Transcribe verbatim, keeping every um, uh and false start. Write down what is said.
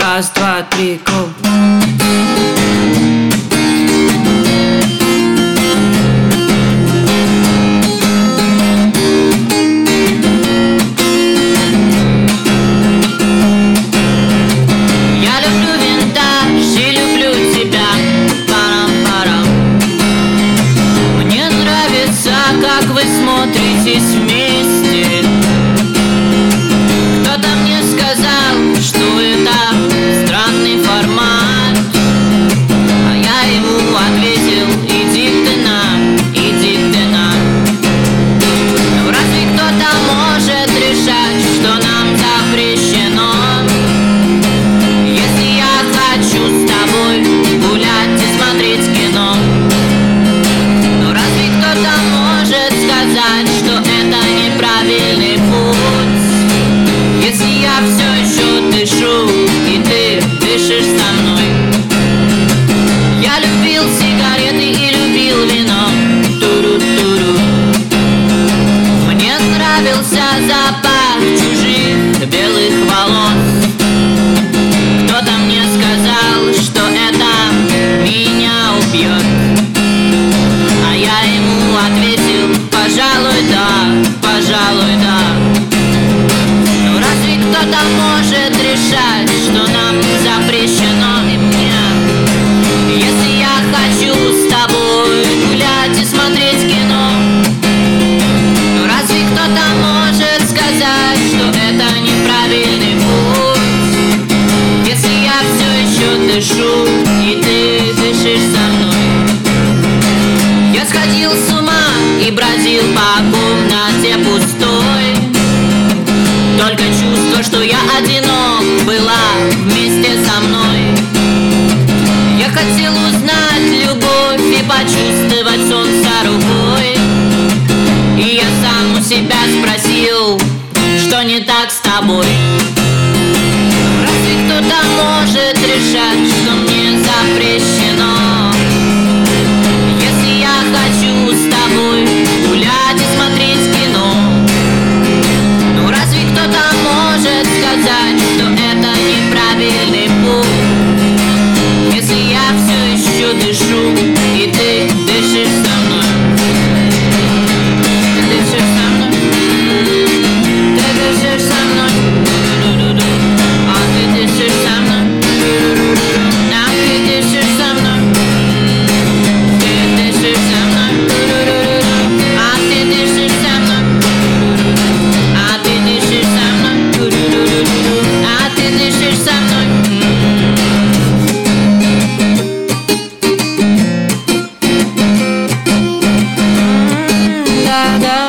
Раз, два, три, go. Я люблю винтаж и люблю тебя. Парам-парам. Мне нравится, как вы смотритесь вместе. Кто-то мне сказал, что это странный формат, а я ему ответил: иди ты на, иди ты на. Но разве кто-то может решать, что нам запрещено? Если я хочу с тобой гулять и смотреть кино, но разве кто-то может сказать, что это неправильный путь? Если я все еще дышу, и ты дышишь со мной. Я любил сигареты и любил вино. Туру-туру. Мне нравился запах чужих белых волос. Кто-то мне сказал, что это меня убьет, а я ему ответил: пожалуй, да, пожалуй, да. Но разве кто-то может решать, что нам запрещено и мне? Если я хочу с тобой гулять и смотреть кино, но разве кто-то может сказать, что это неправильный путь? Если я все еще дышу, и ты дышишь со мной. Я сходил с ума и бродил по комнате пустой. Только чувство, что я одинок, была вместе со мной. Я хотел узнать любовь и почувствовать солнце рукой. И я сам у себя спросил, что не так с тобой. Разве кто-то может решать, что мне запрещено? Если я хочу с тобой гулять и смотреть кино, ну разве кто-то может сказать, что это неправильный путь? Если я все еще дышу, и ты дышишь со мной. Ты дышишь со мной. Ты дышишь со мной. А ты дышишь со мной. А ты дышишь со мной. Ты дышишь со мной. А ты дышишь со мной. А ты дышишь со мной. А ты дышишь со мной. Да, да.